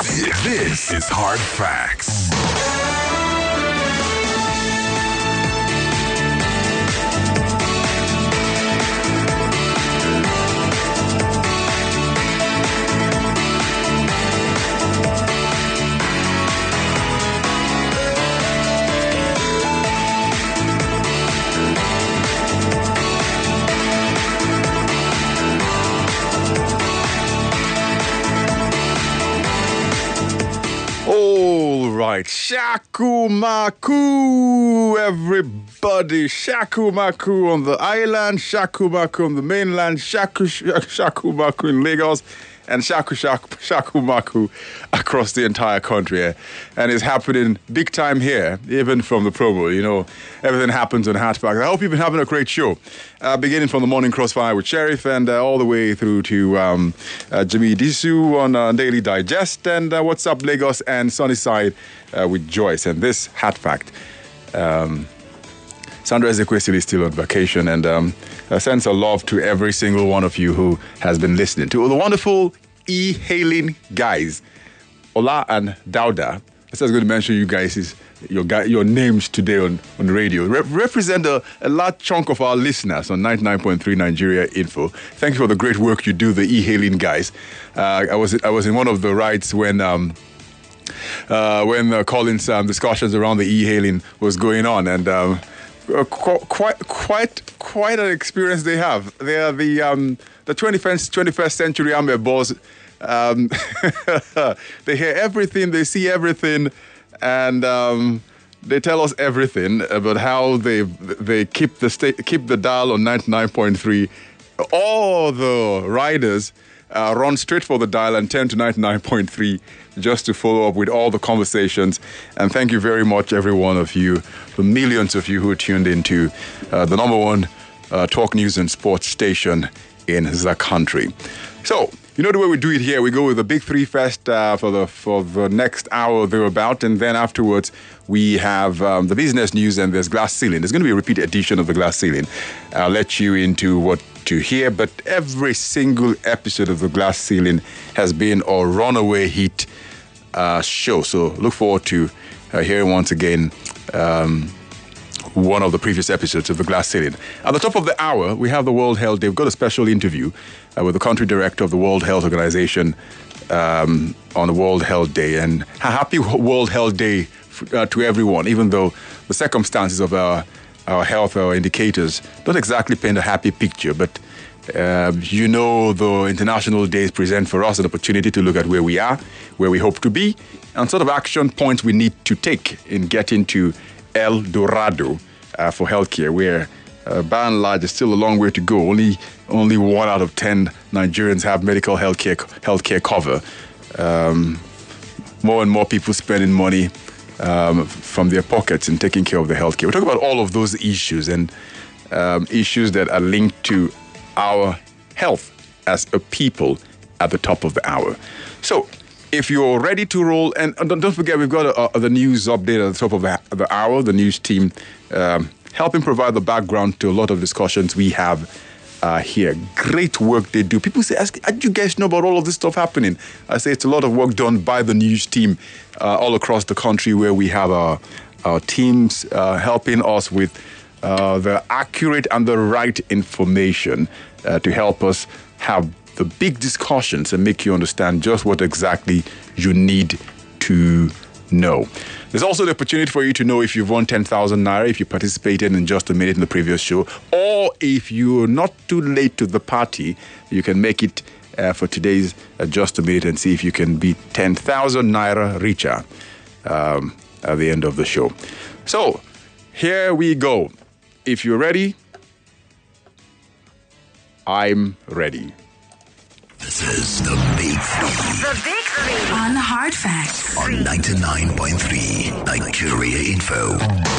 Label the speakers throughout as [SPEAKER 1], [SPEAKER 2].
[SPEAKER 1] This is Hard Facts. All right, Shaku Maku, everybody. Shaku Maku on the island, Shaku Maku on the mainland, Shaku Maku in Lagos, and Shaku Maku across the entire country. And it's happening big time here, even from the promo. You know, everything happens on Hatchback. I hope you've been having a great show. Beginning from the morning crossfire with Sheriff and all the way through to Jimmy Disu on Daily Digest and What's Up Lagos and Sunnyside with Joyce. And this Hat Fact. Sandra Ezekwesili is still on vacation, and sends a love to every single one of you who has been listening to the wonderful e-hailing guys, Ola and Dauda. I was going to mention you guys your names today on the radio. Represent a large chunk of our listeners on 99.3 Nigeria Info. Thank you for the great work you do, the e-hailing guys. I was in one of the rides when Collins discussions around the e-hailing was going on, and quite an experience they have. They are the 21st century army boss. They hear everything, they see everything, and they tell us everything about how they keep the dial on 99.3. All the riders run straight for the dial and turn to 99.3 just to follow up with all the conversations. And thank you very much, every one of you, the millions of you who tuned into the number one talk news and sports station in the country. So, you know the way we do it here. We go with the big three first for the next hour thereabout, and then afterwards we have the business news, and there's Glass Ceiling. There's going to be a repeat edition of the Glass Ceiling. I'll let you into what to hear, but every single episode of the Glass Ceiling has been a runaway hit show. So look forward to hearing once again one of the previous episodes of the Glass Ceiling. At the top of the hour, we have the World Health Day. We've got a special interview with the country director of the World Health Organization on the World Health Day. And a happy World Health Day to everyone, even though the circumstances of our health, our indicators, don't exactly paint a happy picture. But, the international days present for us an opportunity to look at where we are, where we hope to be, and sort of action points we need to take in getting to El Dorado for healthcare, where by and large, there's still a long way to go. Only 1 out of 10 Nigerians have medical healthcare cover. More and more people spending money from their pockets and taking care of their healthcare. We'll talk about all of those issues and issues that are linked to our health as a people at the top of the hour. So, if you're ready to roll, and don't forget, we've got the news update at the top of the hour, the news team helping provide the background to a lot of discussions we have here. Great work they do. People say, how do you guys know about all of this stuff happening? I say it's a lot of work done by the news team all across the country, where we have our teams helping us with the accurate and the right information to help us have the big discussions and make you understand just what exactly you need to know. There's also the opportunity for you to know if you've won 10,000 Naira, if you participated in Just a Minute in the previous show, or if you're not too late to the party, you can make it for today's Just a Minute and see if you can be 10,000 Naira richer at the end of the show. So, here we go. If you're ready, I'm ready.
[SPEAKER 2] This is the Big Three.
[SPEAKER 3] The Big Three. On Hard Facts.
[SPEAKER 2] On 99.3 Nigeria Info.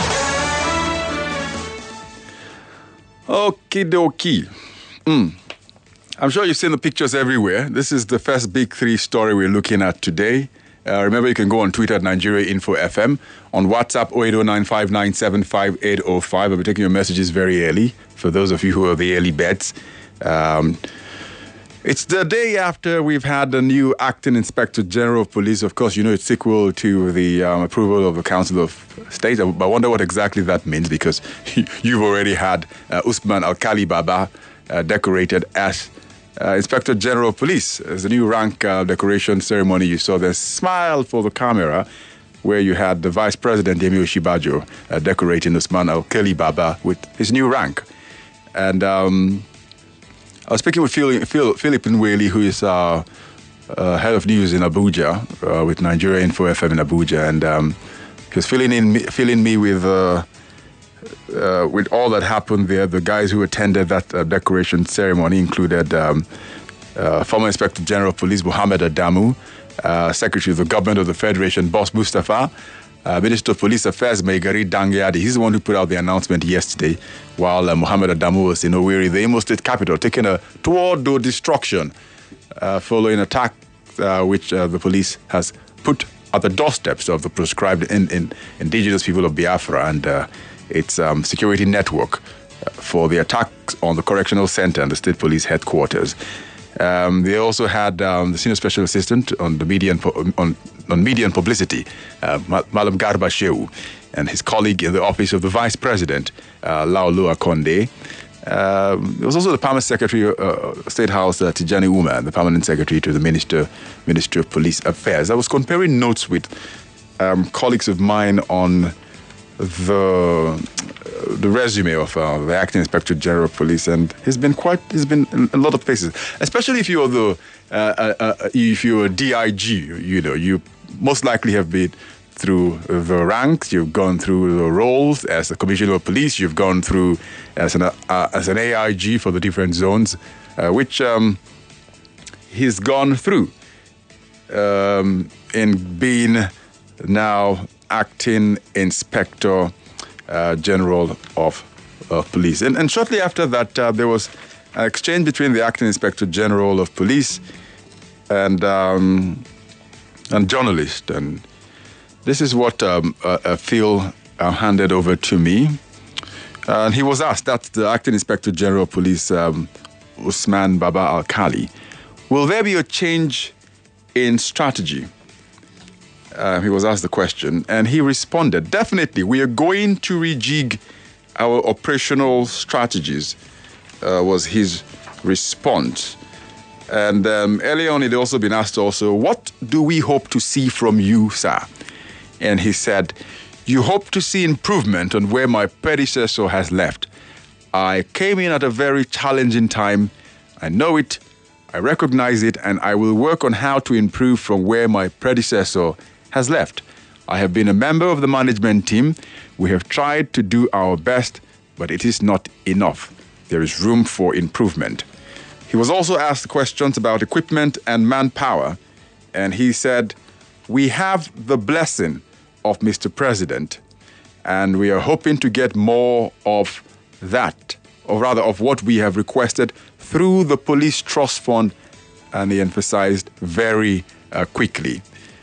[SPEAKER 1] Okie dokie. I'm sure you've seen the pictures everywhere. This is the first Big Three story we're looking at today. Remember, you can go on Twitter at Nigeria Info FM, on WhatsApp 080959758805. I'll be taking your messages very early for those of you who are the early bets. It's the day after we've had the new acting Inspector General of Police. Of course, you know it's sequel to the approval of the Council of State. I wonder what exactly that means, because you've already had Usman Alkali Baba decorated as Inspector General of Police. As a new rank decoration ceremony, you saw the smile for the camera, where you had the Vice President, Yemi Oshibajo, decorating Usman Alkali Baba with his new rank. And I was speaking with Philip Nweli, who is head of news in Abuja, with Nigeria Info FM in Abuja, and he was filling me with all that happened there. The guys who attended that decoration ceremony included former Inspector General of Police Mohammed Adamu, Secretary of the Government of the Federation, Boss Mustafa, Minister of Police Affairs, Megari Dangyadi. He's the one who put out the announcement yesterday, while Mohammed Adamu was in Owerri, the Imo State capital, taking toward the destruction following attack which the police has put at the doorsteps of the proscribed indigenous people of Biafra and its security network for the attacks on the correctional center and the state police headquarters. They also had the senior special assistant on the media on media and publicity, Malam Garba Shehu, and his colleague in the office of the vice president, Laolu Akonde. There was also the permanent secretary, State House, Tijani Umar, the permanent secretary to the Ministry of Police Affairs. I was comparing notes with colleagues of mine on the resume of the acting Inspector General of Police, and he's been in a lot of places, especially if you're a DIG. You know, you most likely have been through the ranks. You've gone through the roles as a commissioner of police. You've gone through as an AIG for the different zones, which he's gone through in being now acting Inspector General of Police. And shortly after that, there was an exchange between the acting Inspector General of Police and journalist. And this is what Phil handed over to me. And he was asked, that's the acting Inspector General of Police, Usman Baba Alkali, will there be a change in strategy? He was asked the question, and he responded, definitely, we are going to rejig our operational strategies, was his response. And earlier on, he'd also been asked what do we hope to see from you, sir? And he said, you hope to see improvement on where my predecessor has left. I came in at a very challenging time. I know it, I recognize it, and I will work on how to improve from where my predecessor has left. I have been a member of the management team. We have tried to do our best, but it is not enough. There is room for improvement. He was also asked questions about equipment and manpower, and he said, we have the blessing of Mr. President, and we are hoping to get more of that, or rather of what we have requested through the Police Trust Fund, and he emphasized very quickly.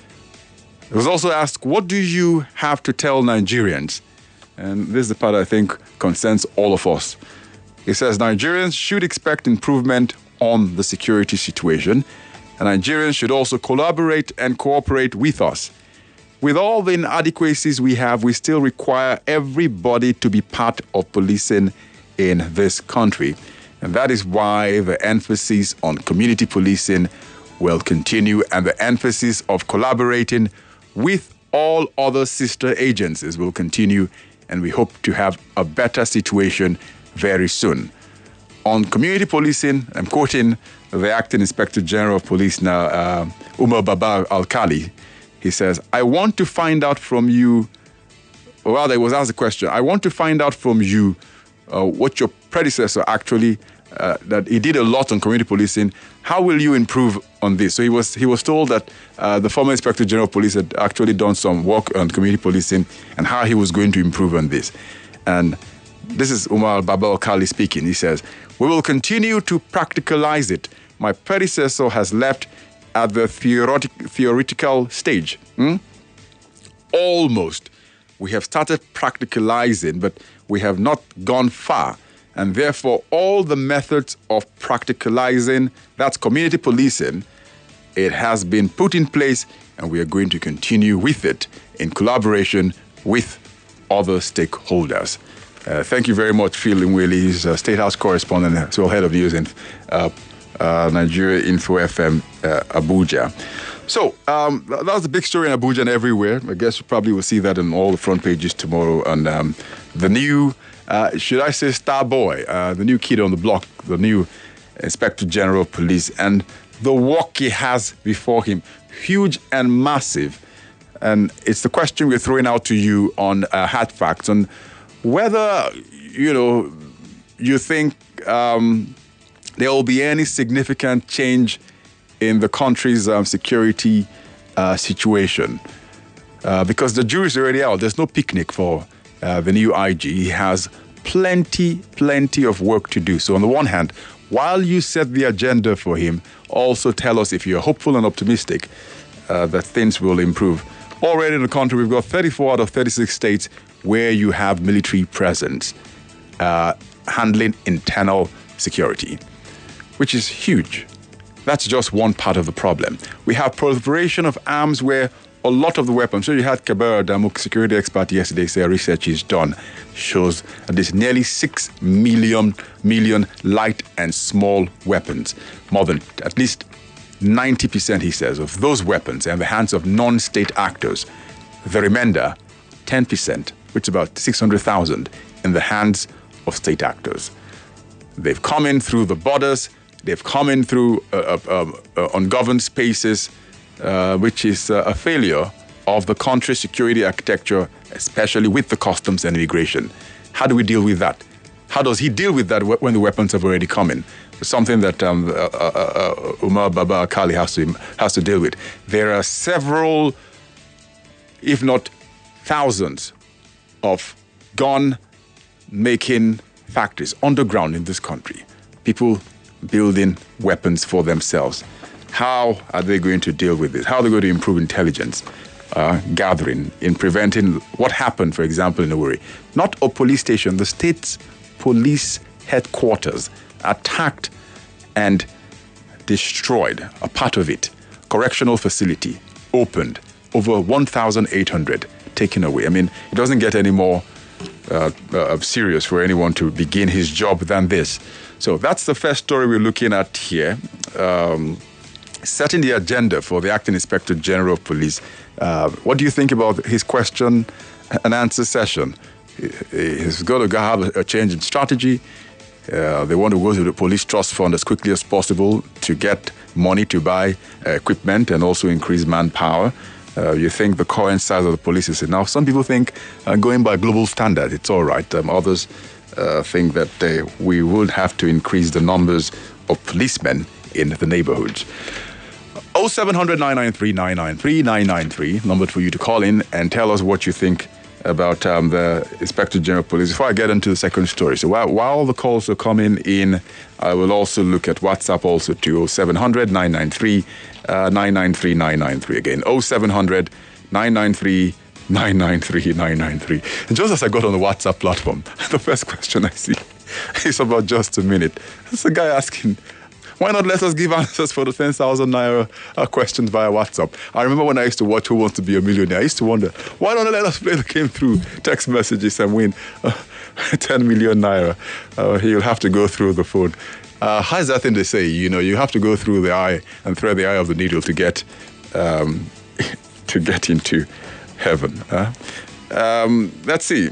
[SPEAKER 1] He was also asked, what do you have to tell Nigerians? And this is the part I think concerns all of us. He says Nigerians should expect improvement on the security situation, and Nigerians should also collaborate and cooperate with us. With all the inadequacies we have, we still require everybody to be part of policing in this country. And that is why the emphasis on community policing will continue, and the emphasis of collaborating with all other sister agencies will continue, and we hope to have a better situation very soon. On community policing, I'm quoting the acting Inspector General of Police now, Umar Baba Alkali. He says, I want to find out from you, or rather, it was asked a question, I want to find out from you what your predecessor actually, that he did a lot on community policing. How will you improve on this? So he was told that the former Inspector General of Police had actually done some work on community policing and how he was going to improve on this. And this is Umar Baba Alkali speaking. He says, we will continue to practicalize it. My predecessor has left at the theoretical stage. Almost. We have started practicalizing, but we have not gone far. And therefore, all the methods of practicalizing, that's community policing, it has been put in place, and we are going to continue with it in collaboration with other stakeholders. Thank you very much, Phil Nweli. He's a State House correspondent, as well head of news in Nigeria Info FM, Abuja. So that was a big story in Abuja and everywhere. I guess you probably will see that on all the front pages tomorrow. And the new, should I say, star boy, the new kid on the block, the new Inspector General of Police, and the work he has before him, huge and massive. And it's the question we're throwing out to you on Hard Facts, on whether, you think there will be any significant change in the country's security situation. Because the jury's already out. There's no picnic for the new IG. He has plenty of work to do. So on the one hand, while you set the agenda for him, also tell us if you're hopeful and optimistic that things will improve. Already in the country, we've got 34 out of 36 states where you have military presence handling internal security, which is huge. That's just one part of the problem. We have proliferation of arms where a lot of the weapons, so you had Kabera Damuk, security expert, yesterday say research is done, shows that there's nearly 6 million light and small weapons. More than at least 90%, he says, of those weapons are in the hands of non-state actors. The remainder, 10%, which is about 600,000, in the hands of state actors. They've come in through the borders. They've come in through ungoverned spaces, which is a failure of the country's security architecture, especially with the customs and immigration. How do we deal with that? How does he deal with that when the weapons have already come in? It's something that Umar Baba Akali has to deal with. There are several, if not thousands, of gun-making factories underground in this country. People building weapons for themselves. How are they going to deal with this? How are they going to improve intelligence gathering in preventing what happened, for example, in Owerri? Not a police station, the state's police headquarters attacked and destroyed a part of it. Correctional facility opened, over 1,800 taken away. I mean, it doesn't get any more serious for anyone to begin his job than this. So that's the first story we're looking at here. Setting the agenda for the Acting Inspector General of Police. What do you think about his question and answer session? He's got to have a change in strategy. They want to go to the police trust fund as quickly as possible to get money to buy equipment and also increase manpower. You think the current size of the police is enough. Some people think going by global standard, it's all right. Others think that we would have to increase the numbers of policemen in the neighborhoods. 0700 993 993 993, number for you to call in and tell us what you think about the Inspector General of Police. Before I get into the second story, so while the calls are coming in, I will also look at WhatsApp also to 0700 993 993 993. Again, 0700 993 993 993. And just as I got on the WhatsApp platform, the first question I see is about just a minute. It's a guy asking, why not let us give answers for the 10,000 naira questions via WhatsApp? I remember when I used to watch Who Wants to Be a Millionaire, I used to wonder, why don't they let us play the game through text messages and win 10 million naira? He'll have to go through the phone. How's that thing they say? You have to go through the eye and thread the eye of the needle to get into heaven. Let's see.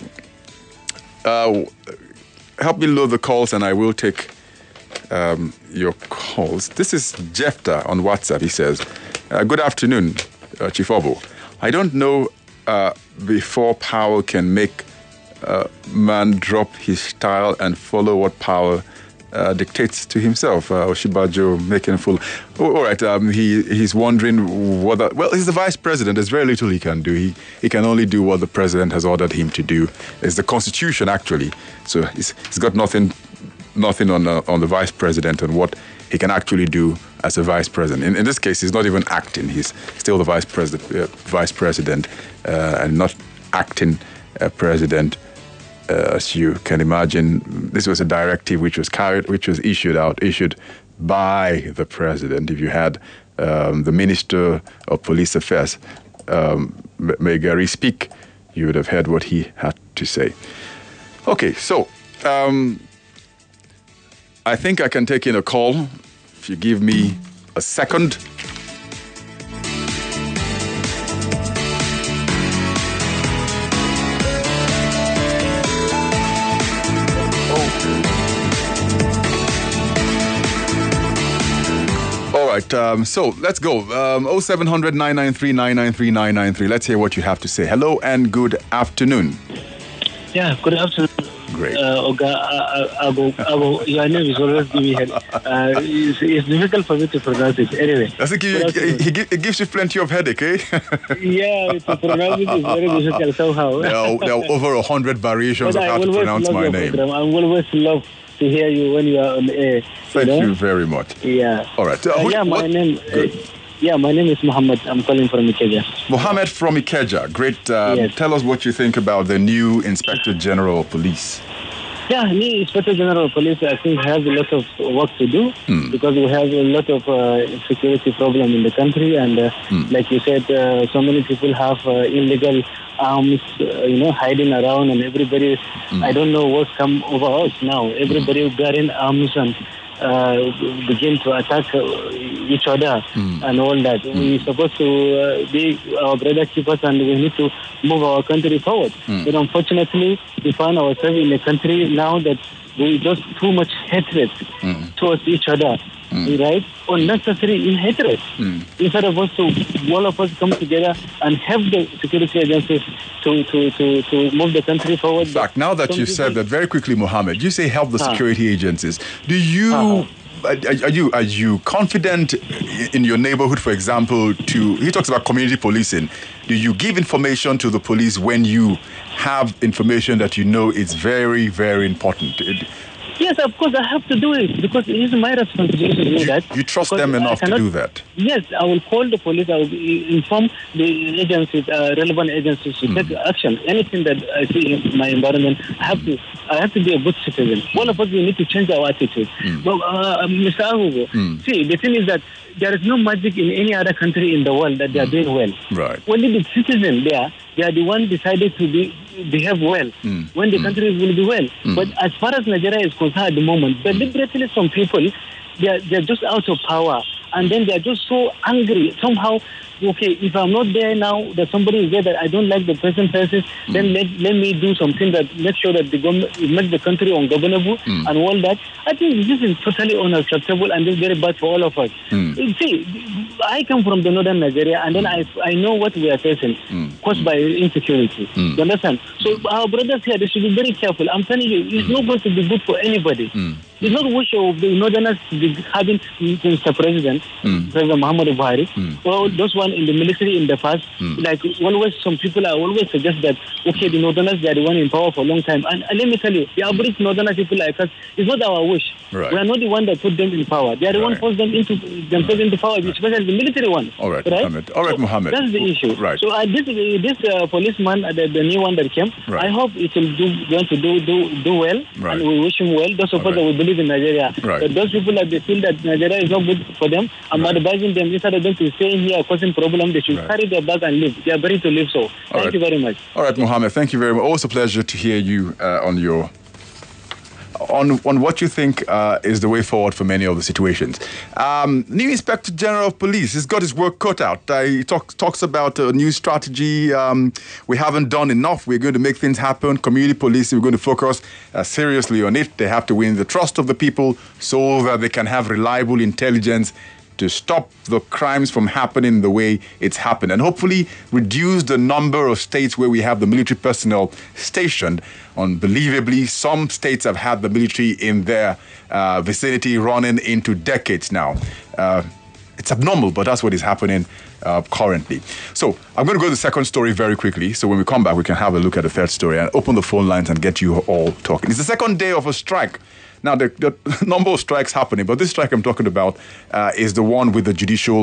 [SPEAKER 1] Help me load the calls and I will take your calls. This is Jefta on WhatsApp. He says, good afternoon, Chief Obo. I don't know before power can make man drop his style and follow what power dictates to himself. Oshibajo making full. All right, he's wondering whether, well, he's the vice president. There's very little he can do. He can only do what the president has ordered him to do. It's the constitution, actually. So he's got nothing on the vice president and what he can actually do as a vice president. In this case, he's not even acting. He's still the vice president and not acting president As you can imagine, this was a directive which was issued by the president. If you had the Minister of Police Affairs, Megari, speak, you would have heard what he had to say. Okay, so I think I can take in a call if you give me a second. All right, so let's go. 0700 993 993 993. Let's hear what you have to say. Hello and good afternoon.
[SPEAKER 4] Yeah, good afternoon.
[SPEAKER 1] Great.
[SPEAKER 4] Oga, your name is always giving head. It's difficult for me to pronounce it. Anyway.
[SPEAKER 1] I think it gives you plenty of headache, eh?
[SPEAKER 4] Yeah, to pronounce it is very difficult somehow.
[SPEAKER 1] There are over 100 variations of how to pronounce my name.
[SPEAKER 4] I always love to hear you when you are on air.
[SPEAKER 1] Thank you very much.
[SPEAKER 4] Yeah.
[SPEAKER 1] All right.
[SPEAKER 4] My name is Mohammed. I'm calling from Ikeja.
[SPEAKER 1] Mohammed from Ikeja. Great.
[SPEAKER 4] Yes.
[SPEAKER 1] Tell us what you think about the new Inspector General of Police.
[SPEAKER 4] Yeah, new Inspector General of Police, I think, has a lot of work to do because we have a lot of security problem in the country, and like you said, so many people have illegal arms, hiding around, and everybody, I don't know what's come over us now. Everybody carrying arms and begin to attack each other and all that. We're supposed to be our brother keepers, and we need to move our country forward. But unfortunately, we find ourselves in a country now that we just too much hatred towards each other. Right? Unnecessary hatred. Instead of us all of us come together and help the security agencies to move the country forward.
[SPEAKER 1] In fact, now that you said that, very quickly, Mohammed, you say help the security agencies. Do you are you confident in your neighborhood, for example? He talks about community policing. Do you give information to the police when you have information that you know is very, very important?
[SPEAKER 4] Yes, of course, I have to do it because it is my responsibility to do that.
[SPEAKER 1] You trust them enough to do that?
[SPEAKER 4] Yes, I will call the police. I will inform the agencies, relevant agencies to take action. Anything that I see in my environment, I have to be a good citizen. All of us, we need to change our attitude. But, Mr. Ahugo, see, the thing is that there is no magic in any other country in the world that they are doing well.
[SPEAKER 1] Right.
[SPEAKER 4] Only the citizens there, they are the one decided to behave well when the country will be well. But as far as Nigeria is concerned at the moment, deliberately some people, they are just out of power, and then they are just so angry somehow. Okay, if I'm not there now, that somebody is there that I don't like the present person, then let me do something that make sure that the government make the country ungovernable and all that. I think this is totally unacceptable and this is very bad for all of us. See, I come from the northern Nigeria, and then I know what we are facing, caused by insecurity. You understand? So our brothers here, they should be very careful. I'm telling you, it's not going to be good for anybody. It's not wish of the northerners to be having Mr. President, President Muhammadu Buhari, or those one in the military in the past. Like always, some people are always suggest that, okay, the northerners, they are the one in power for a long time. And let me tell you, the average northerners people like us, it's not our wish.
[SPEAKER 1] Right.
[SPEAKER 4] We are not the one that put them in power. They are the one who put them themselves into power, especially the military ones.
[SPEAKER 1] All right, Mohammed. All right,
[SPEAKER 4] so
[SPEAKER 1] Mohammed.
[SPEAKER 4] That's the issue.
[SPEAKER 1] Right.
[SPEAKER 4] So this policeman, the new one that came,
[SPEAKER 1] Right.
[SPEAKER 4] I hope it will going to do well,
[SPEAKER 1] Right.
[SPEAKER 4] and we wish him well. Those of us that we believe in Nigeria.
[SPEAKER 1] Right.
[SPEAKER 4] But those people that they feel that Nigeria is not good for them, I'm advising them instead of them to stay here causing problem, they should carry their bag and leave. They are ready to live. So thank you very much.
[SPEAKER 1] All right, Mohammed. Thank you very much. Always a pleasure to hear you on what you think is the way forward for many of the situations. New Inspector General of Police has got his work cut out. He talks about a new strategy. We haven't done enough. We're going to make things happen. Community policing, we're going to focus seriously on it. They have to win the trust of the people so that they can have reliable intelligence to stop the crimes from happening the way it's happened, and hopefully reduce the number of states where we have the military personnel stationed. Unbelievably, some states have had the military in their vicinity running into decades now. It's abnormal, but that's what is happening currently. So I'm going to go to the second story very quickly. So when we come back, we can have a look at the third story and open the phone lines and get you all talking. It's the second day of a strike. Now, the number of strikes happening, but this strike I'm talking about is the one with the judicial,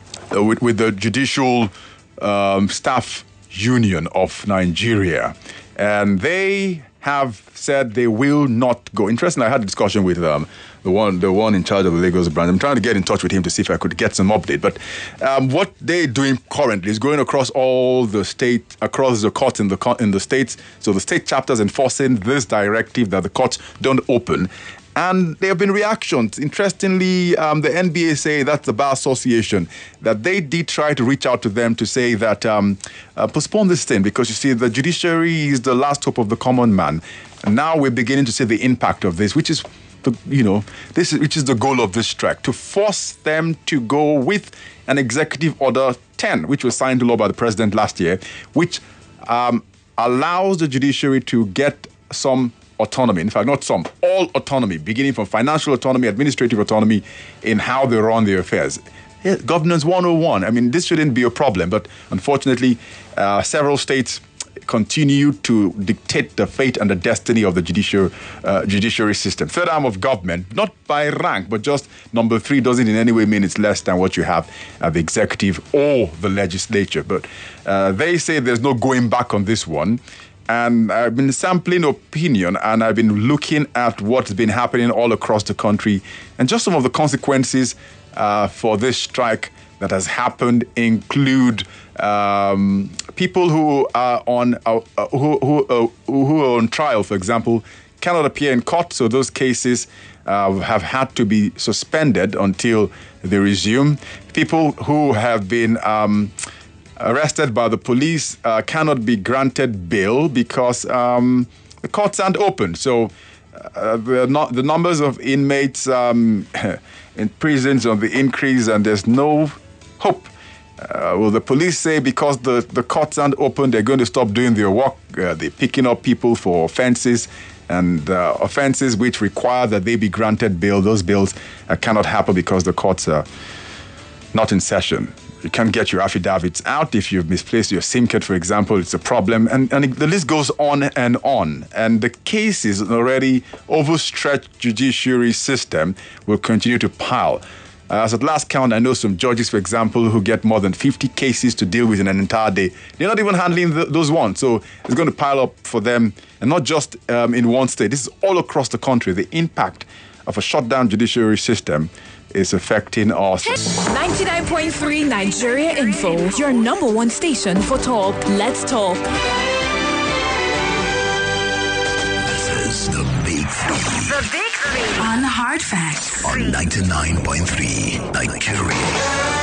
[SPEAKER 1] staff union of Nigeria. and they have said they will not go. Interesting, I had a discussion with the one in charge of the Lagos branch. I'm trying to get in touch with him to see if I could get some update. But what they're doing currently is going across all the state, across the courts in the states. So the state chapters enforcing this directive that the courts don't open. And there have been reactions. Interestingly, the NBA say, that's the Bar Association, that they did try to reach out to them to say that postpone this thing, because you see, the judiciary is the last hope of the common man. And now we're beginning to see the impact of this, which is the goal of this strike, to force them to go with an Executive Order 10, which was signed into law by the president last year, which allows the judiciary to get some autonomy. In fact, not some, all autonomy, beginning from financial autonomy, administrative autonomy in how they run their affairs. Yeah, governance 101. I mean, this shouldn't be a problem, but unfortunately, several states continue to dictate the fate and the destiny of the judiciary system. Third arm of government, not by rank, but just number 3, doesn't in any way mean it's less than what you have at the executive or the legislature. But they say there's no going back on this one. And I've been sampling opinion, and I've been looking at what's been happening all across the country, and just some of the consequences for this strike that has happened include people who are on who are on trial, for example, cannot appear in court. So those cases have had to be suspended until they resume. People who have been arrested by the police cannot be granted bail because the courts aren't open. So the numbers of inmates in prisons on the increase, and there's no hope. Will the police say because the courts aren't open, they're going to stop doing their work? They're picking up people for offenses, and offenses which require that they be granted bail. Those bails cannot happen because the courts are not in session. You can't get your affidavits out. If you've misplaced your SIM card, for example, it's a problem. And the list goes on and on. And the cases, an already overstretched judiciary system, will continue to pile. As at last count, I know some judges, for example, who get more than 50 cases to deal with in an entire day. They're not even handling those ones. So it's going to pile up for them, and not just in one state. This is all across the country. The impact of a shutdown judiciary system is affecting us.
[SPEAKER 3] 99.3 Nigeria Info, your number one station for talk. Let's talk.
[SPEAKER 2] This is the Big Three.
[SPEAKER 3] The Big Three on Hard Facts
[SPEAKER 2] On 99.3 Nigeria.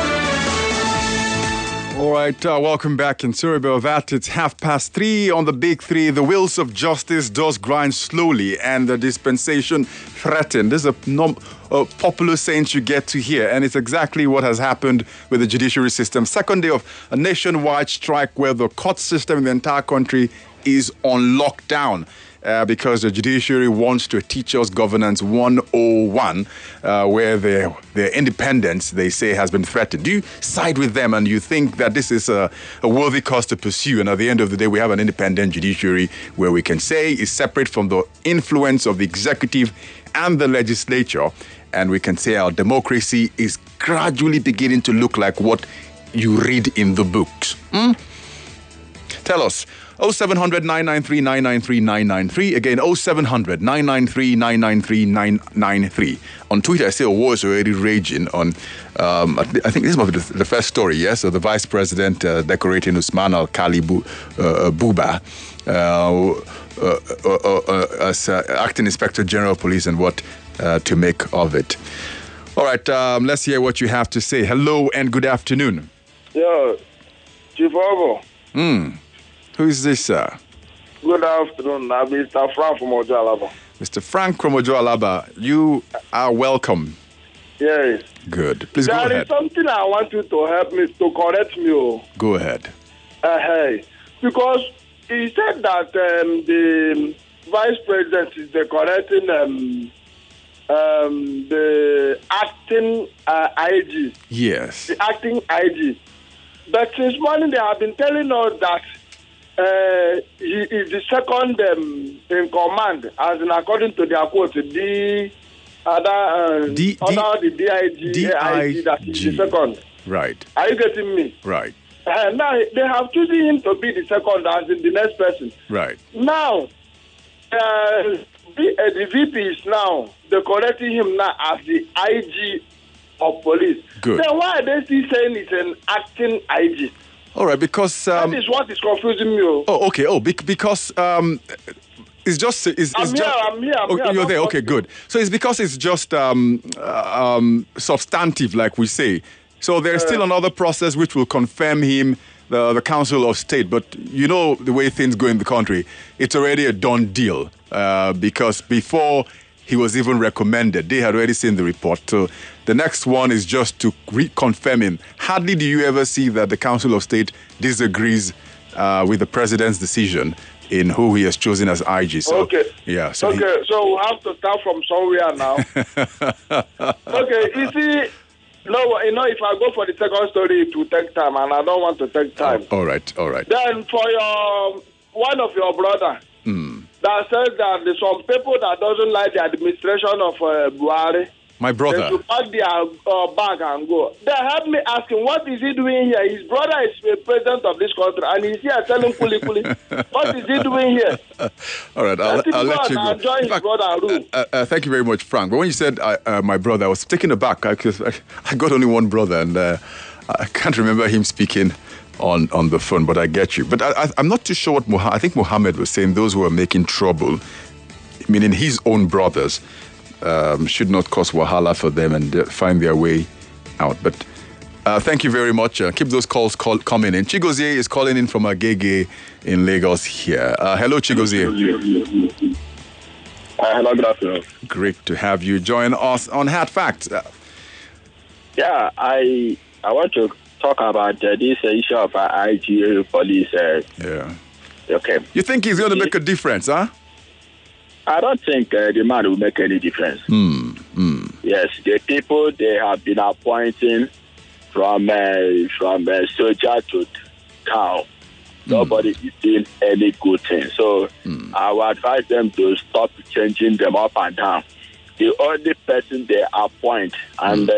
[SPEAKER 1] All right, welcome back. And sorry about that. It's 3:30 on the Big Three. The wheels of justice does grind slowly, and the dispensation threatened. This is a popular saying you get to hear, and it's exactly what has happened with the judiciary system. Second day of a nationwide strike where the court system in the entire country is on lockdown. Because the judiciary wants to teach us governance 101, where their independence, they say, has been threatened. Do you side with them, and you think that this is a worthy cause to pursue? And at the end of the day, we have an independent judiciary where we can say is separate from the influence of the executive and the legislature, and we can say our democracy is gradually beginning to look like what you read in the books. Tell us. 0700 993 993 993. Again, 0700 993 993 993. On Twitter, I say a war is already raging on, I think this must be the first story, yes? So the vice president decorating Usman Al-Khali Buba as acting inspector general of police, and what to make of it. All right, let's hear what you have to say. Hello and good afternoon.
[SPEAKER 5] Yeah, Chief Ogo.
[SPEAKER 1] Who is this, sir?
[SPEAKER 5] Good afternoon. I'm Mr. Frank from Ojo Alaba.
[SPEAKER 1] Mr. Frank from Ojo Alaba, you are welcome.
[SPEAKER 5] Yes.
[SPEAKER 1] Good. Please go ahead.
[SPEAKER 5] There is something I want you to help me, to correct me.
[SPEAKER 1] Go ahead.
[SPEAKER 5] Because he said that the vice president is decorating the acting IG.
[SPEAKER 1] Yes.
[SPEAKER 5] The acting IG. But since morning they have been telling us that he is the second in command, as in according to their quote, the DIG, that is the second.
[SPEAKER 1] Right.
[SPEAKER 5] Are you getting me?
[SPEAKER 1] Right.
[SPEAKER 5] Now they have chosen him to be the second as in the next person.
[SPEAKER 1] Right.
[SPEAKER 5] Now, the VP is now they're correcting him now as the IG of police.
[SPEAKER 1] Good.
[SPEAKER 5] Then why are they still saying it's an acting IG?
[SPEAKER 1] All right, because
[SPEAKER 5] That is what is confusing me.
[SPEAKER 1] oh, okay. Oh, because it's just
[SPEAKER 5] I'm here.
[SPEAKER 1] Oh, you're there. Okay, good. So it's because it's just substantive, like we say. So there's still another process which will confirm him, the Council of State. But you know the way things go in the country, it's already a done deal because before he was even recommended, they had already seen the report. So the next one is just to reconfirm him. Hardly do you ever see that the Council of State disagrees with the president's decision in who he has chosen as IG. So,
[SPEAKER 5] okay.
[SPEAKER 1] Yeah. So
[SPEAKER 5] so we'll have to start from somewhere now. Okay. You see, if I go for the second story, it will take time, and I don't want to take time.
[SPEAKER 1] All right.
[SPEAKER 5] Then for one of your brother that says that there's some people that doesn't like the administration of Buhari.
[SPEAKER 1] My brother.
[SPEAKER 5] They should pack their bag and go. They have me asking, what is he doing here? His brother is the president of this country, and he's here telling Kuli. What is he doing here?
[SPEAKER 1] All right, I'll let you go.
[SPEAKER 5] Enjoy his brother,
[SPEAKER 1] thank you very much, Frank. But when you said my brother, I was taken aback because I got only one brother, and I can't remember him speaking on the phone, but I get you. But I'm not too sure what I think Mohammed was saying, those who are making trouble, meaning his own brothers, should not cause wahala for them and find their way out. But thank you very much. Keep those calls coming in. Chigozie is calling in from Agege in Lagos here. Hello, Chigozie.
[SPEAKER 6] Hello, good afternoon.
[SPEAKER 1] Great to have you join us on Hard Facts.
[SPEAKER 6] Yeah, I want to talk about this issue of IG police.
[SPEAKER 1] Yeah.
[SPEAKER 6] Okay.
[SPEAKER 1] You think he's going to make a difference, huh?
[SPEAKER 6] I don't think the man will make any difference. Yes, the people they have been appointing from soldier to town, nobody is doing any good thing. So I would advise them to stop changing them up and down. The only person they appoint and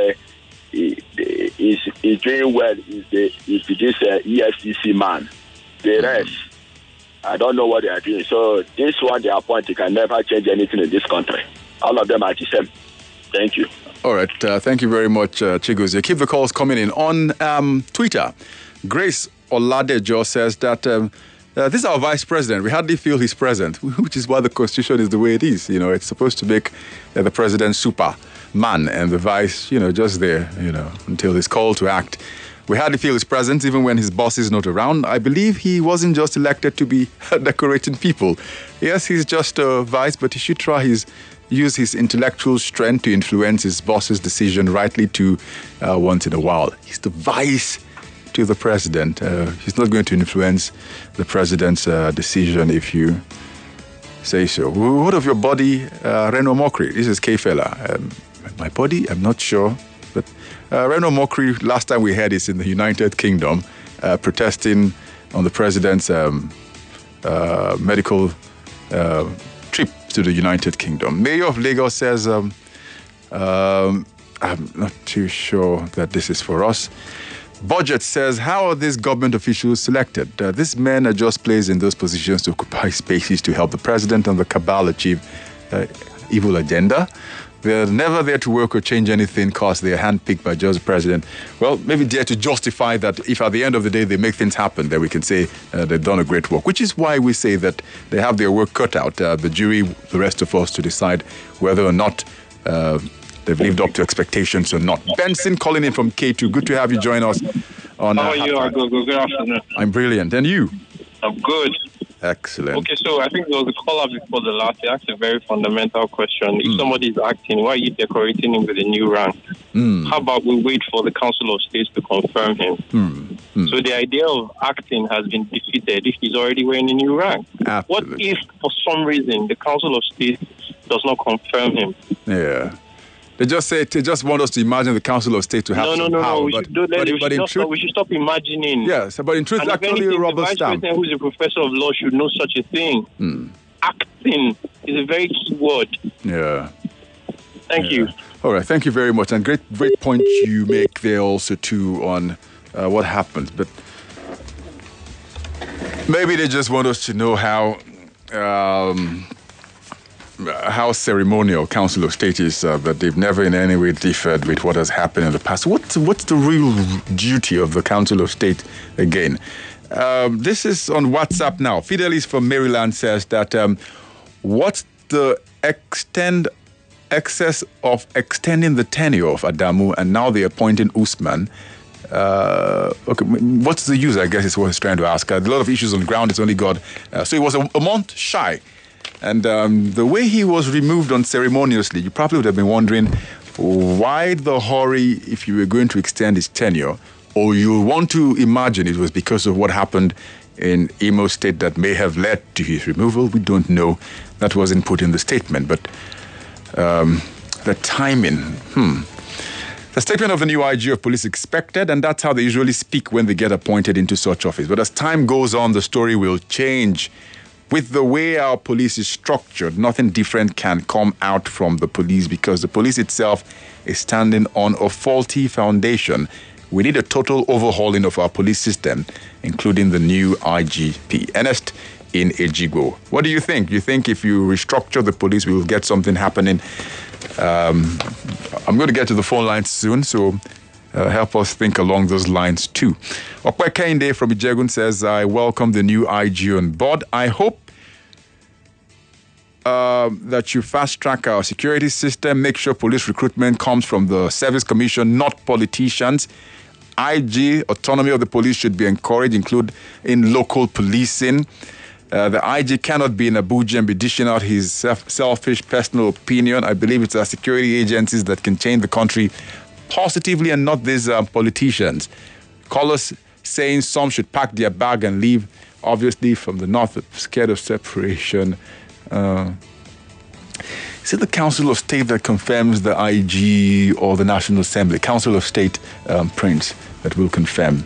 [SPEAKER 6] is doing well is this EFCC man. The rest, I don't know what they are doing. So this one they appointed can never change anything in this country. All of them are the same. Thank you.
[SPEAKER 1] All right. Thank you very much, Chigozie. Keep the calls coming in. On Twitter, Grace Oladejo says that this is our vice president. We hardly feel he's present, which is why the constitution is the way it is. You know, it's supposed to make the president Superman and the vice, just there, until he's called to act. We hardly feel his presence even when his boss is not around. I believe he wasn't just elected to be decorating people. Yes, he's just a vice, but he should use his intellectual strength to influence his boss's decision rightly to once in a while. He's the vice to the president. He's not going to influence the president's decision if you say so. What of your body, Reno Mokri? This is K-Fella. My body, I'm not sure. But Reno Mokri, last time we heard is in the United Kingdom, protesting on the president's medical trip to the United Kingdom. Mayor of Lagos says, I'm not too sure that this is for us. Budget says, how are these government officials selected? These men are just placed in those positions to occupy spaces to help the president and the cabal achieve evil agenda. They're never there to work or change anything because they're handpicked by just the president. Well, maybe dare to justify that if at the end of the day they make things happen, then we can say they've done a great work, which is why we say that they have their work cut out. The jury, the rest of us, to decide whether or not they've lived up to expectations or not. Benson calling in from K2. Good to have you join us. On,
[SPEAKER 7] How are you? Good afternoon.
[SPEAKER 1] I'm brilliant. And you?
[SPEAKER 7] I'm good.
[SPEAKER 1] Excellent.
[SPEAKER 7] Okay, so I think there was a caller before the last. He asked a very fundamental question. If somebody is acting, why are you decorating him with a new rank? How about we wait for the Council of State to confirm him? So the idea of acting has been defeated if he's already wearing a new rank.
[SPEAKER 1] Absolutely.
[SPEAKER 7] What if, for some reason, the Council of State does not confirm him?
[SPEAKER 1] Yeah. They just want us to imagine the Council of State to have some power.
[SPEAKER 7] We should stop imagining.
[SPEAKER 1] Yes, but in truth,
[SPEAKER 7] and
[SPEAKER 1] actually a rubber stamp.
[SPEAKER 7] The vice president, who is a professor of law, should know such a thing. Acting is a very key word.
[SPEAKER 1] Yeah.
[SPEAKER 7] Thank you.
[SPEAKER 1] All right, thank you very much. And great point you make there also, too, on what happens. But Maybe they just want us to know how ceremonial Council of State is, but they've never in any way differed with what has happened in the past. What's the real duty of the Council of State again? This is on WhatsApp now. Fidelis from Maryland says that what's the excess of extending the tenure of Adamu and now they're appointing Usman? Okay, what's the use, I guess is what he's trying to ask. A lot of issues on the ground, it's only God. So it was a month shy. And the way he was removed unceremoniously, you probably would have been wondering why the hurry if you were going to extend his tenure, or you want to imagine it was because of what happened in Imo State that may have led to his removal. We don't know. That wasn't put in the statement. But the timing, The statement of the new IG of police expected, and that's how they usually speak when they get appointed into such office. But as time goes on, the story will change. With the way our police is structured, nothing different can come out from the police because the police itself is standing on a faulty foundation. We need a total overhauling of our police system, including the new IGP. Ernest in Ejigbo. What do you think? You think if you restructure the police, we will get something happening? I'm going to get to the phone lines soon, so help us think along those lines too. Okwe Kende from Ijegun says, I welcome the new IG on board. I hope that you fast-track our security system, make sure police recruitment comes from the Service Commission, not politicians. IG, autonomy of the police should be encouraged, include in local policing. The IG cannot be in Abuja and be dishing out his selfish personal opinion. I believe it's our security agencies that can change the country positively and not these politicians. Callers saying some should pack their bag and leave, obviously from the north, scared of separation. Is it the Council of State that confirms the IG or the National Assembly? Council of State, Prince, that will confirm.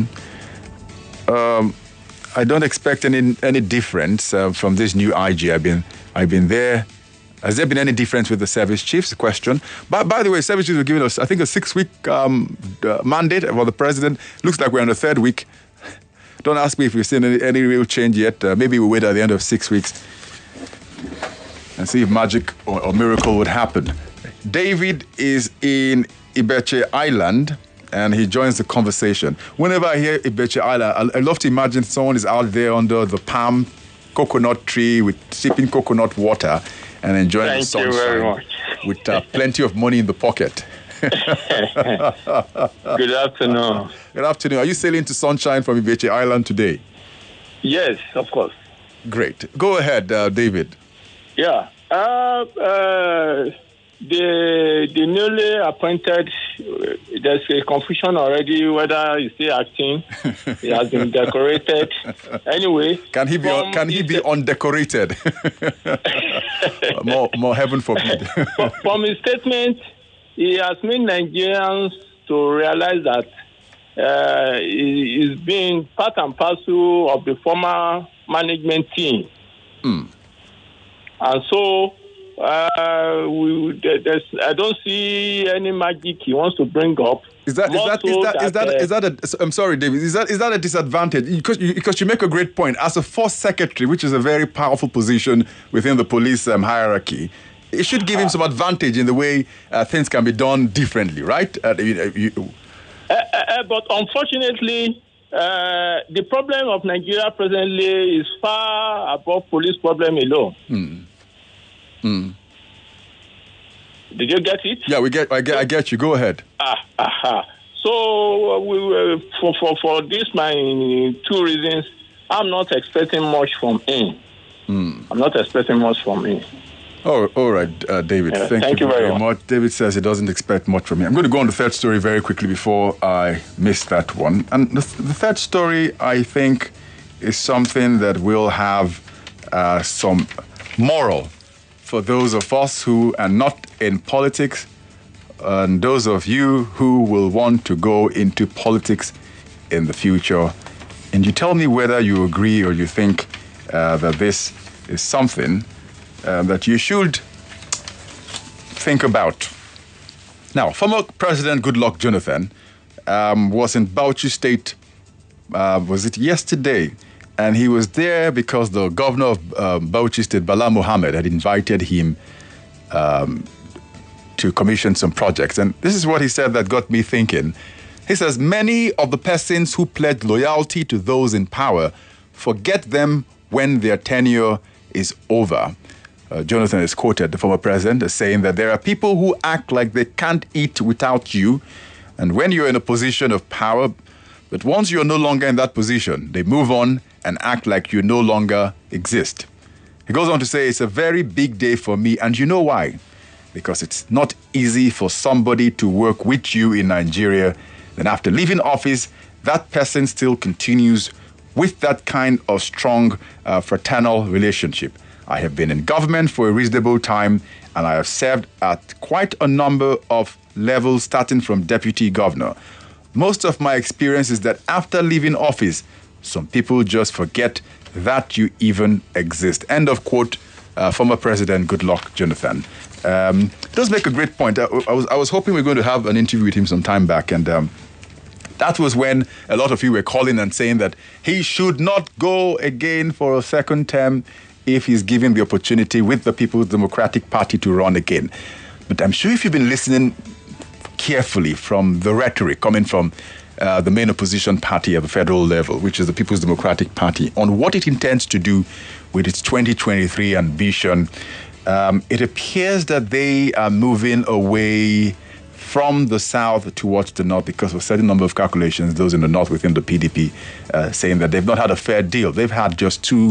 [SPEAKER 1] I don't expect any difference from this new IG. I've been there. Has there been any difference with the service chiefs? Question. By the way, service chiefs were giving us, I think, a 6-week mandate for the president. Looks like we're on the 3rd week. Don't ask me if we've seen any real change yet. Maybe we'll wait at the end of 6 weeks and see if magic or miracle would happen. David is in Ibeche Island, and he joins the conversation. Whenever I hear Ibeche Island, I love to imagine someone is out there under the palm coconut tree with sipping coconut water and enjoying the sunshine. Thank you very much. With plenty of money in the pocket.
[SPEAKER 8] Good afternoon.
[SPEAKER 1] Good afternoon. Are you sailing to sunshine from Ibeche Island today?
[SPEAKER 8] Yes, of course.
[SPEAKER 1] Great. Go ahead, David.
[SPEAKER 8] Yeah. The newly appointed, there's a confusion already whether he's still acting. He has been decorated. Anyway.
[SPEAKER 1] Can he be undecorated? more heaven forbid.
[SPEAKER 8] From his statement, he has made Nigerians to realize that he's been part and parcel of the former management team. And so I don't see any magic he wants to bring up.
[SPEAKER 1] I'm sorry, David. Is that a disadvantage? Because you make a great point. As a force secretary, which is a very powerful position within the police hierarchy, it should give him some advantage in the way things can be done differently, right?
[SPEAKER 8] But unfortunately, the problem of Nigeria presently is far above police problem alone. Did you get it?
[SPEAKER 1] Yeah, I get you. Go ahead.
[SPEAKER 8] So for this, my 2 reasons, I'm not expecting much from him. I'm not expecting much from him.
[SPEAKER 1] Oh, all right, David. Thank you very much. David says he doesn't expect much from me. I'm going to go on the third story very quickly before I miss that one. And the third story, I think, is something that will have some moral for those of us who are not in politics and those of you who will want to go into politics in the future. And you tell me whether you agree or you think that this is something that you should think about. Now, former President Goodluck Jonathan was in Bauchi State, was it yesterday, And he was there because the governor of Bauchi State, Bala Mohammed, had invited him to commission some projects. And this is what he said that got me thinking. He says, many of the persons who pledge loyalty to those in power forget them when their tenure is over. Jonathan is quoted, the former president, as saying that there are people who act like they can't eat without you. And when you're in a position of power, but once you're no longer in that position, they move on and act like you no longer exist. He goes on to say, it's a very big day for me. And you know why? Because it's not easy for somebody to work with you in Nigeria. Then after leaving office, that person still continues with that kind of strong fraternal relationship. I have been in government for a reasonable time, and I have served at quite a number of levels, starting from deputy governor. Most of my experience is that after leaving office, some people just forget that you even exist. End of quote, former President Goodluck Jonathan. Does make a great point. I was hoping we were going to have an interview with him some time back, and that was when a lot of you were calling and saying that he should not go again for a second term if he's given the opportunity with the People's Democratic Party to run again. But I'm sure if you've been listening carefully from the rhetoric coming from the main opposition party at the federal level, which is the People's Democratic Party, on what it intends to do with its 2023 ambition, it appears that they are moving away from the south towards the north because of a certain number of calculations, those in the north within the PDP saying that they've not had a fair deal. They've had just 2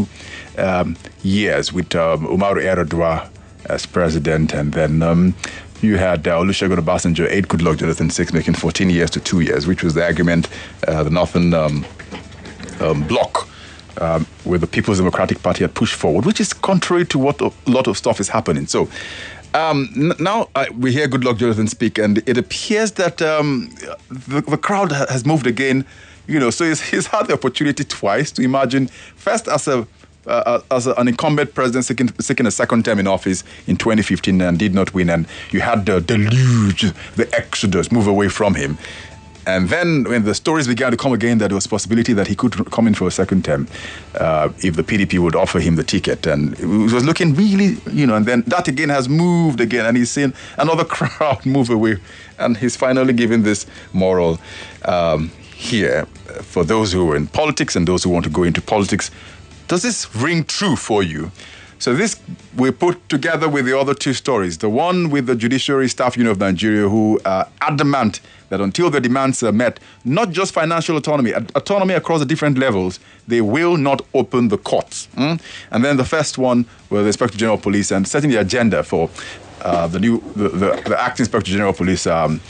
[SPEAKER 1] years with Umaru Yar'Adua as president, and then you had Olusegun Obasanjo, 8, Goodluck Jonathan, 6, making 14 years to 2 years, which was the argument the northern bloc where the People's Democratic Party had pushed forward, which is contrary to what a lot of stuff is happening. So now we hear Goodluck Jonathan speak, and it appears that the crowd has moved again. You know, so he's had the opportunity twice to imagine, first as an incumbent president seeking a second term in office in 2015 and did not win, and you had the deluge, the exodus move away from him. And then when the stories began to come again that there was a possibility that he could come in for a second term if the PDP would offer him the ticket. And it was looking really, and then that again has moved again, and he's seen another crowd move away. And he's finally given this moral here for those who are in politics and those who want to go into politics. Does this ring true for you? So this we put together with the other 2 stories. The one with the Judiciary Staff Union of Nigeria, who are adamant that until the demands are met, not just financial autonomy, autonomy across the different levels, they will not open the courts. And then the first one with the Inspector General of Police and setting the agenda for the acting Inspector General of Police, Usman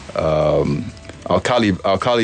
[SPEAKER 1] Alkali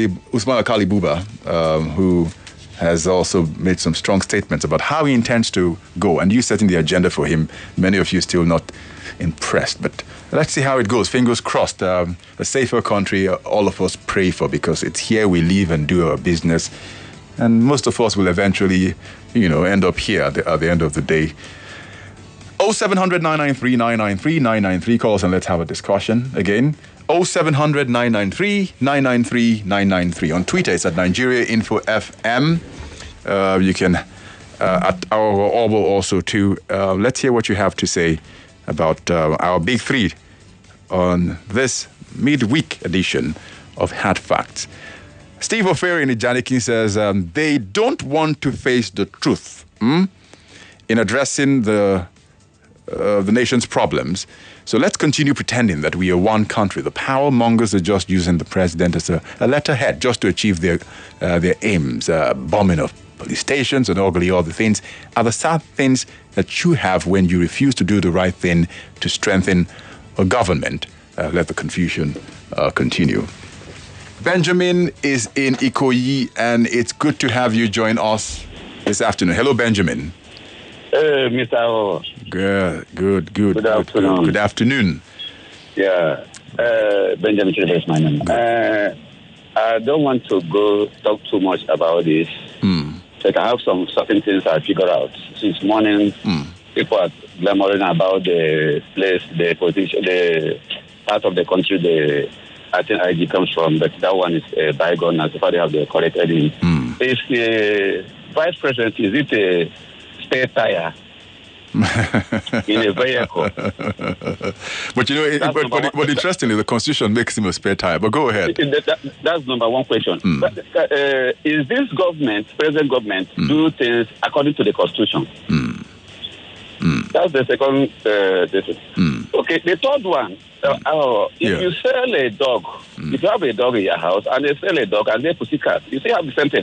[SPEAKER 1] Buba, who has also made some strong statements about how he intends to go, and you setting the agenda for him. Many of you still not impressed, but let's see how it goes. Fingers crossed. A safer country, all of us pray for, because it's here we live and do our business, and most of us will eventually, end up here at the end of the day. 0700 993 993 993. Call us and let's have a discussion again. 0700 993 993 993. On Twitter, it's at Nigeria Info FM. You can at our Orbo also too. Let's hear what you have to say about our big 3 on this midweek edition of Hard Facts. Steve Oferi in Ijaniki says they don't want to face the truth in addressing the nation's problems. So let's continue pretending that we are one country. The power mongers are just using the president as a letterhead just to achieve their aims. Bombing of police stations and all the things are the sad things that you have when you refuse to do the right thing to strengthen a government. Let the confusion continue. Benjamin is in Ikoyi, and it's good to have you join us this afternoon. Hello, Benjamin.
[SPEAKER 9] Hey, Mr. O.
[SPEAKER 1] Good.
[SPEAKER 9] Good afternoon.
[SPEAKER 1] Good afternoon.
[SPEAKER 9] Yeah, Benjamin Chidebe is my name. I don't want to talk too much about this. But I have some certain things I figured out. Since morning, people are clamoring about the place, the position, the part of the country acting IG comes from, but that one is bygone as far as they have the correct heading. Is the vice president, is it a spare tire in a vehicle?
[SPEAKER 1] But but interestingly, the Constitution makes him a spare tire. But go ahead.
[SPEAKER 9] That's number one question. But, is this government, present government, do things according to the Constitution? That's the second. Okay, the third one. If you sell a dog, if you have a dog in your house and they sell a dog and they pussycat, you still have the same thing.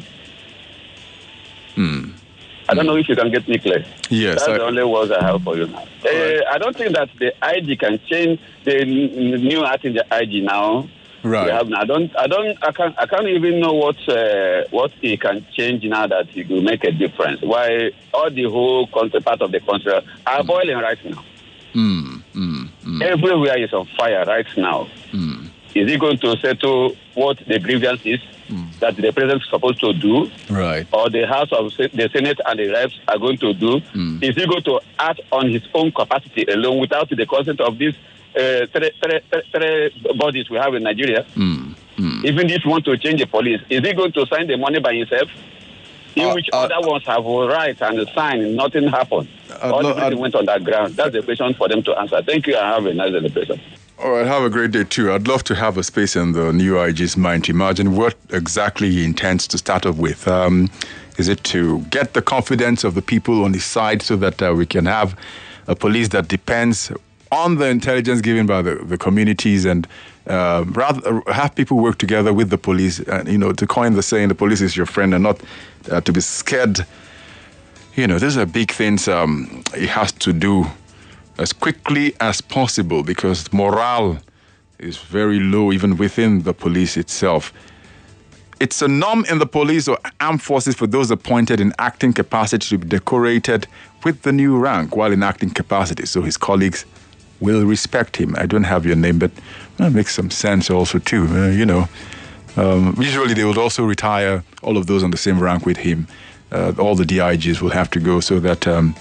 [SPEAKER 9] I don't know if you can get me clear.
[SPEAKER 1] Yes,
[SPEAKER 9] that's the only words I have for you now. I don't think that the IG can change the new act in the IG now.
[SPEAKER 1] Right.
[SPEAKER 9] I can't even know what he can change now that it will make a difference. Why all the whole country, part of the country, are boiling right now. Everywhere is on fire right now. Is he going to settle what the grievance is that the president is supposed to do?
[SPEAKER 1] Right.
[SPEAKER 9] Or the House of the Senate and the Reps are going to do? Is he going to act on his own capacity alone without the consent of these three bodies we have in Nigeria? Even if you want to change the police, is he going to sign the money by himself? In which other ones have a right and sign, nothing happened. All everything went on that ground. That's the question for them to answer. Thank you and have a nice celebration.
[SPEAKER 1] All right, have a great day too. I'd love to have a space in the new IG's mind to imagine what exactly he intends to start off with. Is it to get the confidence of the people on his side so that we can have a police that depends on the intelligence given by the communities and rather have people work together with the police, to coin the saying, the police is your friend and not to be scared. These are big things he has to do as quickly as possible because morale is very low even within the police itself. It's a norm in the police or armed forces for those appointed in acting capacity to be decorated with the new rank while in acting capacity, so his colleagues will respect him. I don't have your name, but that makes some sense also too. Usually they would also retire all of those on the same rank with him. All the DIGs will have to go so that...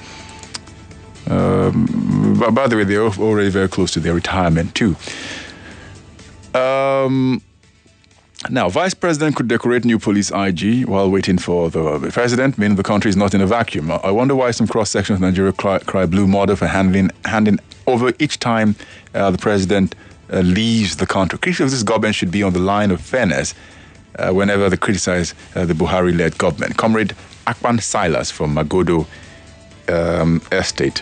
[SPEAKER 1] by the way, they're already very close to their retirement too. Now, Vice President could decorate new police IG while waiting for the president, meaning the country is not in a vacuum. I wonder why some cross-sections of Nigeria cry blue model for handing over each time the president leaves the country. Critics of this government should be on the line of fairness whenever they criticize the Buhari-led government. Comrade Akpan Silas from Magodo Estate.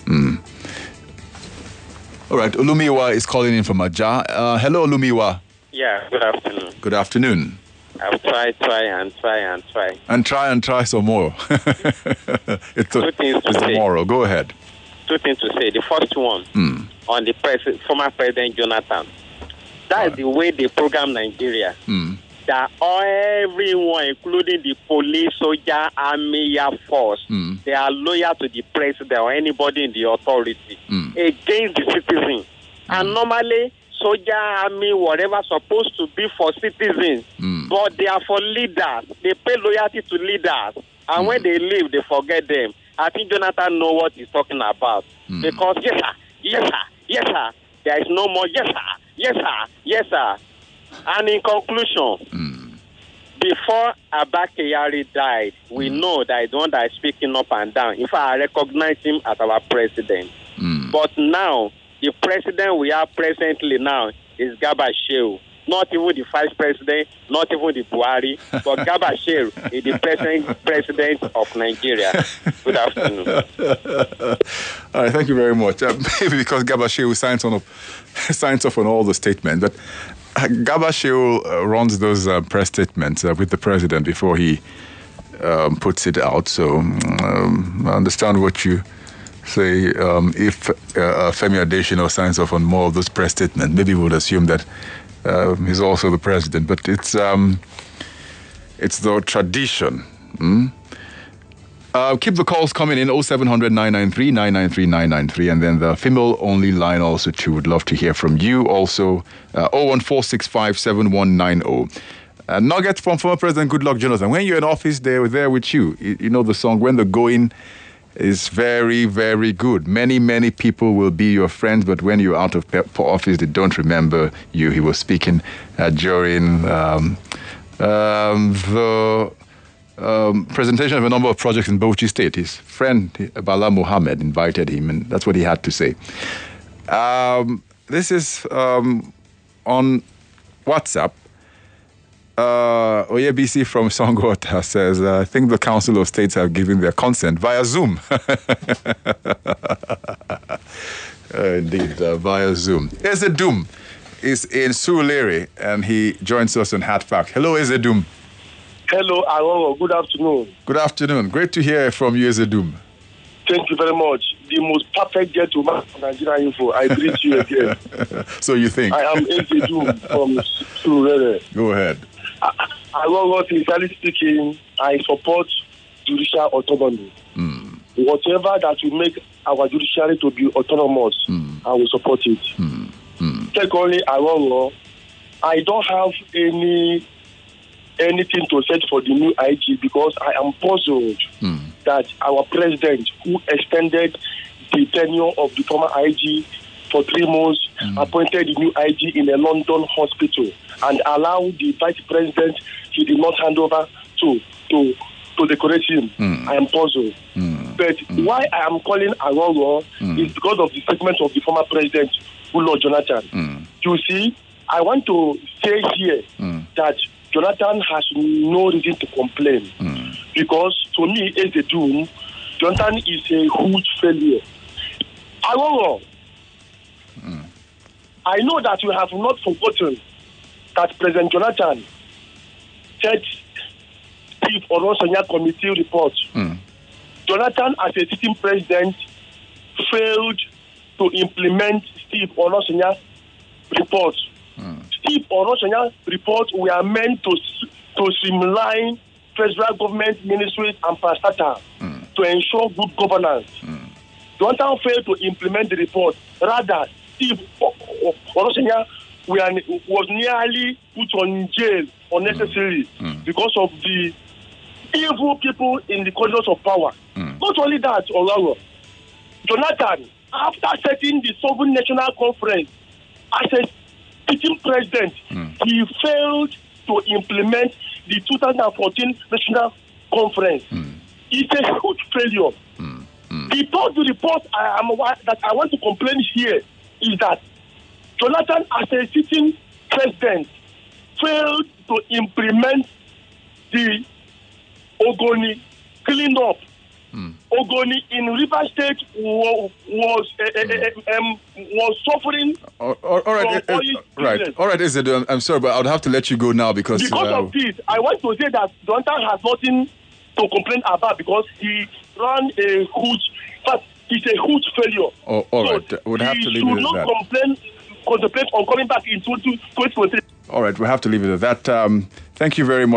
[SPEAKER 1] All right, Olumiwa is calling in from Ajah. Hello, Olumiwa.
[SPEAKER 10] Yeah, good afternoon.
[SPEAKER 1] Good afternoon.
[SPEAKER 10] I'll try.
[SPEAKER 1] And try some more. It's tomorrow. Go ahead.
[SPEAKER 10] Two things to say. The first one, on the former President Jonathan. That is the way they program Nigeria. That everyone, including the police, soldier, army, air force, they are loyal to the president or anybody in the authority against the citizen. And normally, soldier, army, whatever, supposed to be for citizens, but they are for leaders. They pay loyalty to leaders, and when they leave, they forget them. I think Jonathan knows what he's talking about because yes sir, there is no more yes sir. And in conclusion, before Abba Kyari died, we know that he's the one that is speaking up and down. In fact, I recognize him as our president. But now, the president we have presently now is Garba Shehu. Not even the vice president, not even the Buhari, but Garba Shehu is the president of Nigeria. Good afternoon.
[SPEAKER 1] All right, thank you very much. Maybe because Garba Shehu signs off on all the statements, but Garba Shehu runs those press statements with the president before he puts it out. So I understand what you say. If Femi Adesina signs off on more of those press statements, maybe we would assume that he's also the president. But it's the tradition. Keep the calls coming in 0700 993 993 993, and then the female-only line also too. Would love to hear from you. Also 014657190. Nuggets from former President Goodluck Jonathan. When you're in office, they're there with you. You know the song, when the going is very, very good. Many, many people will be your friends, but when you're out of office, they don't remember you. He was speaking during the presentation of a number of projects in Bauchi State. His friend, Bala Mohammed, invited him, and that's what he had to say. This is on WhatsApp. Oyebisi from Songota says, I think the Council of States have given their consent via Zoom. Indeed, via Zoom. Ezedum is in Surulere, and he joins us on Hat Fact. Hello, Ezedum.
[SPEAKER 11] Hello, Arono. Good afternoon.
[SPEAKER 1] Good afternoon. Great to hear from you, Ezedum.
[SPEAKER 11] Thank you very much. The most perfect gentleman from Nigeria Info. I greet you again.
[SPEAKER 1] So you think?
[SPEAKER 11] I am Ezedum from Surulere.
[SPEAKER 1] Go ahead.
[SPEAKER 11] Arono, sincerely speaking, I support judicial autonomy. Whatever that will make our judiciary to be autonomous, I will support it. Secondly, Arono, I don't have anything to say for the new IG because I am puzzled that our president, who extended the tenure of the former IG for 3 months, appointed the new IG in a London hospital and allowed the vice president he did not hand over to decorate him. I am puzzled. But why I am calling Arono is because of the statement of the former president, Goodluck Jonathan. You see, I want to say here that Jonathan has no reason to complain because to me, as the doom, Jonathan is a huge failure. However, I know that you have not forgotten that President Jonathan said Steve Oronsonya committee report. Jonathan, as a sitting president, failed to implement Steve Oronsonya report. Steve Oronsonya report were meant to streamline federal government ministries and parastatal to ensure good governance. Jonathan failed to implement the report. Rather, Steve Oronsonya was nearly put on jail unnecessarily because of the evil people in the corridors of power. Not only that, Olawa, Jonathan, after setting the Sovereign National Conference as a sitting president, he failed to implement the 2014 National Conference. It's a huge failure. The third report that I want to complain here is that Jonathan, as a sitting president, failed to implement the Ogoni cleanup. Ogoni in River State was suffering.
[SPEAKER 1] All right, Ezedum, I'm sorry, but I would have to let you go now because
[SPEAKER 11] of this, I want to say that Jonathan has nothing to complain about because he ran a huge, but it's a huge failure.
[SPEAKER 1] All right, we'll have to leave it at that.
[SPEAKER 11] He should not contemplate on coming back in 2023.
[SPEAKER 1] All right, we'll have to leave it at that. Thank you very much.